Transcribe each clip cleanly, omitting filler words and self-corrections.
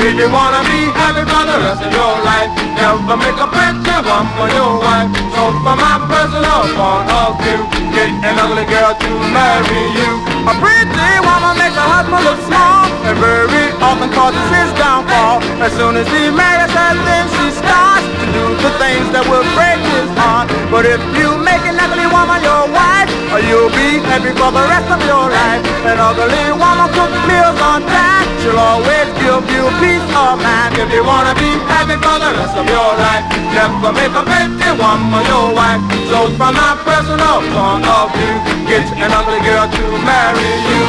If you wanna be happy for the rest of your life, never make a pretty one for your wife. So from my personal point of view, get an ugly girl to marry you. A pretty woman makes a husband look small, and very often causes his downfall. As soon as he marries her, then she starts to do the things that will break his heart. But if you make an ugly woman your wife, you'll be happy for the rest of your life. An ugly woman cooks meals on time, she'll always give you peace of mind. If you wanna be happy for the rest of your life, never make a pretty woman your wife. So from my personal point of view, get an ugly girl to marry you.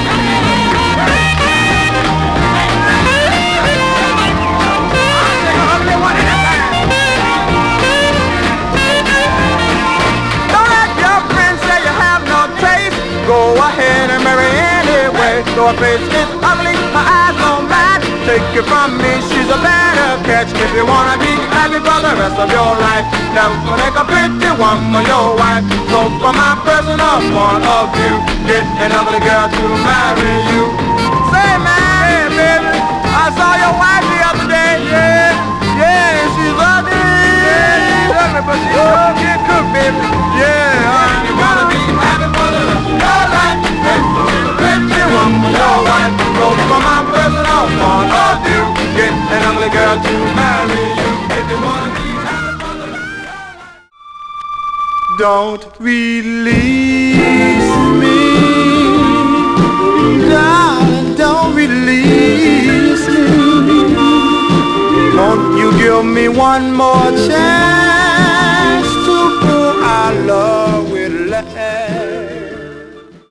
Go ahead and marry anyway. Though her face is ugly, her eyes don't match. Take it from me, she's a better catch. If you wanna be happy for the rest of your life, never make a pretty woman your wife. So from my personal point of view, get an ugly girl to marry you. Say man, hey baby, I saw your wife the other day. Yeah, she's ugly. Yeah, she's ugly, but she sure can cook, baby. Yeah, you wanna be happy for the rest of your life, never make a pretty woman your wife. So from my personal point of view, get an ugly girl to marry you. If you wanna be happy for the rest of your life. Don't release me, darling, don't release me. Won't you give me one more chance?